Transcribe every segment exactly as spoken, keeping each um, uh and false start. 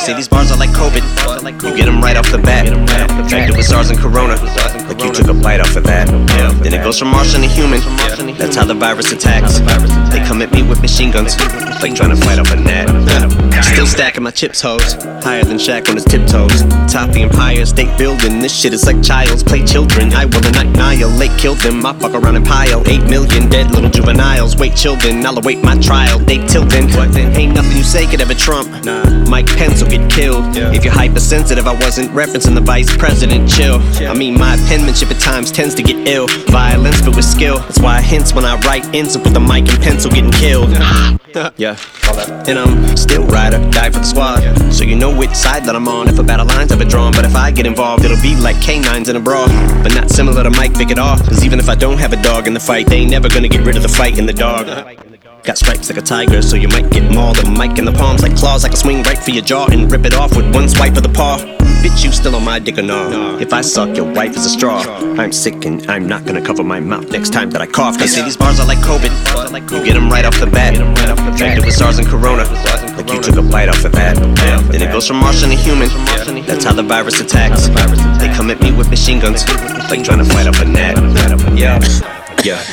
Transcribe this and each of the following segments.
say these bars are like COVID. You get them right off the bat. Infected with SARS and Corona. Like you took a bite off of that. Then it goes from Martian to human. That's how the virus attacks. They come at me with machine guns, like trying to fight off a gnat. Still stacking my chips, hoes. Higher than Shaq on his tiptoes. Top the Empire State Building. This shit is like child's play children. I will annihilate, kill them. I fuck around and pile eight million dead little juveniles. Wait, children, I'll await my trial. They tilting. Ain't nothing you say could ever trump. Mike Pence will get killed. If you're hypersensitive, I wasn't referencing the vice president. Chill. I mean, my penmanship at times tends to get ill. Violence, but with skill. That's why I hints when I write ends up with a mic and pencil getting killed. Yeah, and I'm still ride or die for the squad. So you know which side that I'm on if a battle line's ever drawn. But if I get involved, it'll be like canines in a brawl. But not similar to Mike Vick at all. Cause even if I don't have a dog in the fight, they ain't never gonna get rid of the fight in the dog. Got stripes like a tiger, so you might get mauled. A mic in the palms like claws. I can swing right for your jaw and rip it off with one swipe of the paw. Bitch, you still on my dick or no? If I suck, your wife is a straw. I'm sick and I'm not gonna cover my mouth next time that I cough. They say these bars are like COVID. You get them right off the bat. Infected with SARS and Corona. Like you took a bite off of that. Then it goes from Martian to human. That's how the virus attacks. They come at me with machine guns, like trying to fight off a gnat. Yeah, yeah.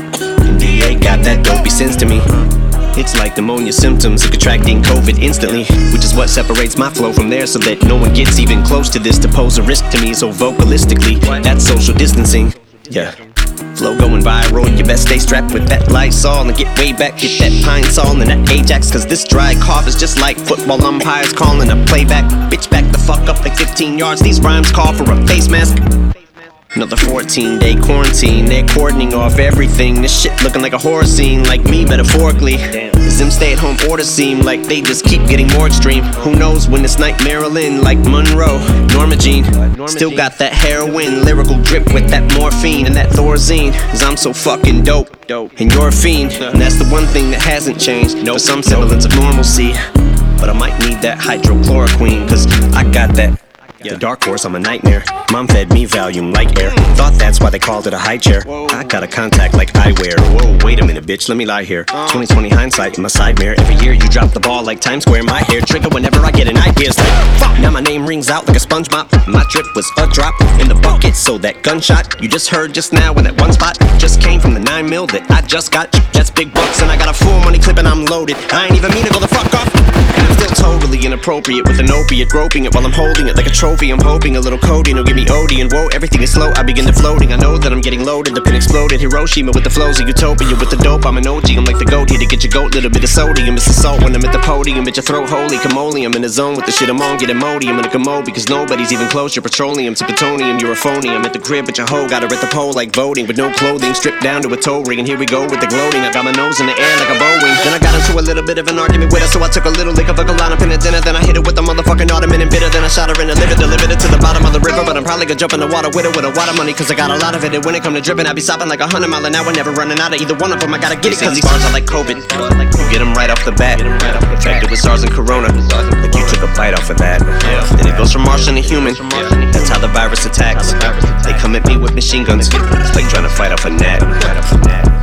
D A got that dopey sense to me. It's like pneumonia symptoms of contracting COVID instantly, which is what separates my flow from theirs, so that no one gets even close to this to pose a risk to me. So vocalistically, that's social distancing. Yeah. Flow going viral, you best stay strapped with that Lysol and get way back, get that Pine Sol and that Ajax. Cause this dry cough is just like football umpires calling a playback. Bitch, back the fuck up like fifteen yards, these rhymes call for a face mask. Another fourteen day quarantine, they're cordoning off everything. This shit looking like a horror scene, like me metaphorically. Does them stay at home orders seem like they just keep getting more extreme? Who knows when this night Marilyn, like Monroe, Norma Jean. Still got that heroin, lyrical drip with that morphine and that Thorazine. Cause I'm so fucking dope, and you're a fiend. And that's the one thing that hasn't changed, for some semblance of normalcy. But I might need that hydrochloroquine, cause I got that. The dark horse, I'm a nightmare. Mom fed me Valium light air. Thought that's why they called it a high chair. I got a contact like eyewear. Whoa, wait a minute, bitch, let me lie here. twenty twenty hindsight in my side mirror. Every year you drop the ball like Times Square. My hair trigger whenever I get an idea. It's like, fuck, now my name rings out like a sponge mop. My trip was a drop in the bucket, so that gunshot you just heard just now in that one spot just came from the nine mil that I just got. That's big bucks and I got a full money clip and I'm loaded. I ain't even mean to go the fuck off. And I'm still totally inappropriate with an opiate, groping it while I'm holding it like a trophy. I'm hoping a little codeine will give me O D, and whoa, everything is slow. I begin to floating. I know that I'm getting loaded. The pin exploded. Hiroshima with the flows of utopia. With the dope, I'm an O G. I'm like the goat here to get your goat. Little bit of sodium. It's the salt when I'm at the podium. At your throat, holy camole. I'm in the zone with the shit I'm on. Get Imodium in a commode because nobody's even close. You're petroleum to plutonium. You're a phony. I'm at the crib, but your hoe got her at the pole like voting with no clothing, stripped down to a toe ring. And here we go with the gloating. I got my nose in the air like a Boeing. Then I got into a little bit of an argument with her, so I took a little lick of a line up in the dinner. Then I hit it with a motherfucking ottoman and bitter. Then I shot her in the liver, delivered it to the bottom of the river. But I'm probably gonna jump in the water with it with a lot of money, cause I got a lot of it. And when it come to dripping, I be stopping like a hundred mile an hour, never running out of either one of them. I gotta get it, cause these bars are like COVID. You get them right off the bat. Infected with SARS and Corona. Like you took a bite off of that. Then it goes from Martian to human. That's how the virus attacks. They come at me with machine guns, like trying to fight off a gnat.